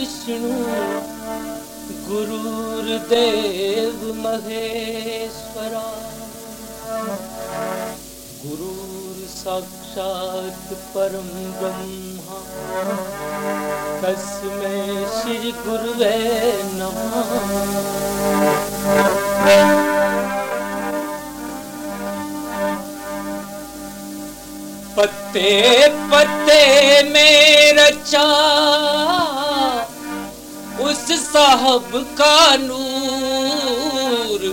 विष्णु गुरुर्देव महेश्वरा गुरुर् साक्षात् परम ब्रह्मा तस्मै श्री गुरुवे नमः। पत्ते पत्ते में रचा उस साहब का नूर,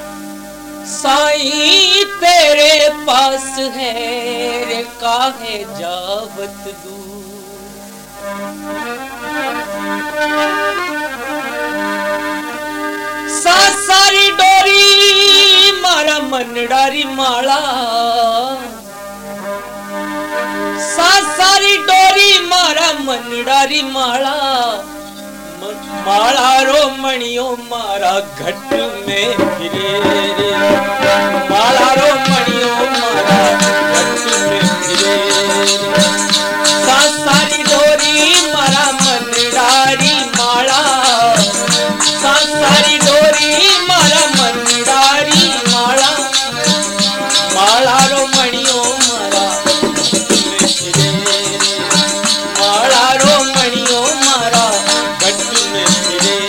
साईं तेरे पास है रे काहे जावत दूर। सारी डोरी मारा मनडारी माला, सारी डोरी मारा मनडारी माला, माला रो मणियों मारा घट में फिरे रे, माला रो मणियों मारा घट में फिरे रे। सारी डोरी मारा मनडारी माला, सारी डोरी मारा मनडारी माला, माला रो मणियों मारा माला रो मणियों मारा घट में फिरे।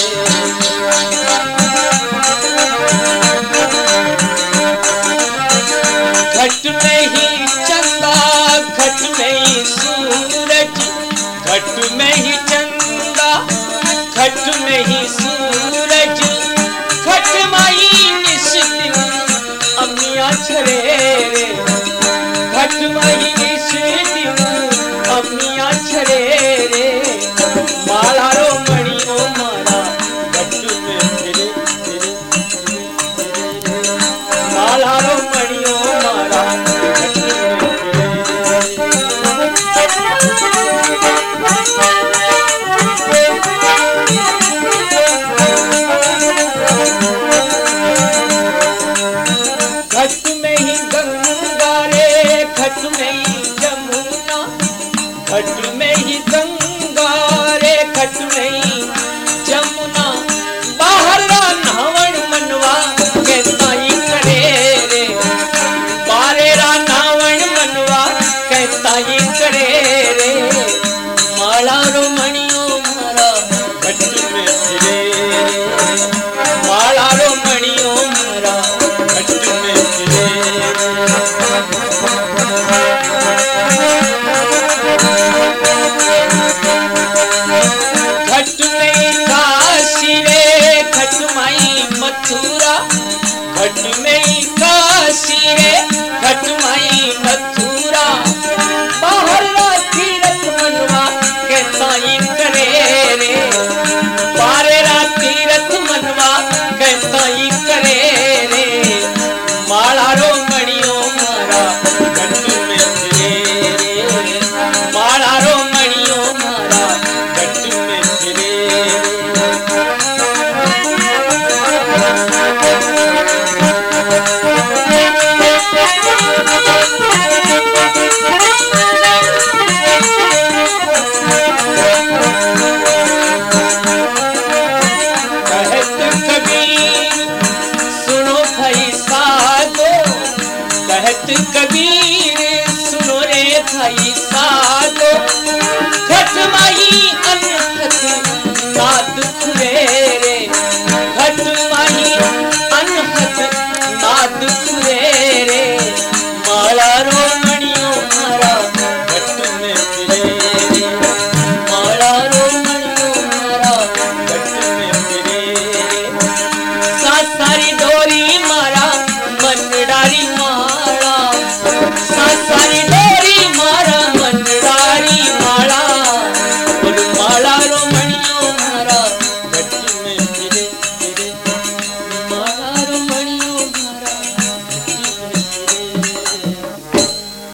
घट में ही चंदा घट में ही सूरज, घट में ही चंदा घट में ही सूरज, घट माई निश्चित अमिया छरे रे, घट माई निश्चित अमिया छरे रे। माला रो मणियों मारा घट में फिरे फिरे फिरे फिरे, माला रो मणियों मारा घट में फिरे। घट में ही गंगा रे, घट में ही जमुना, घट में ही गंगा रे, घट में ही जमुना, बाहर रा नावण मनवा कहता ही करे रे, बारे रा नावण मनवा कहता ही करे रे। माला रो मणियों मारा घट में फिरे, माला रो मणियों मारा घट में फिरे। घट में काशी रे, घट माई मथुरा,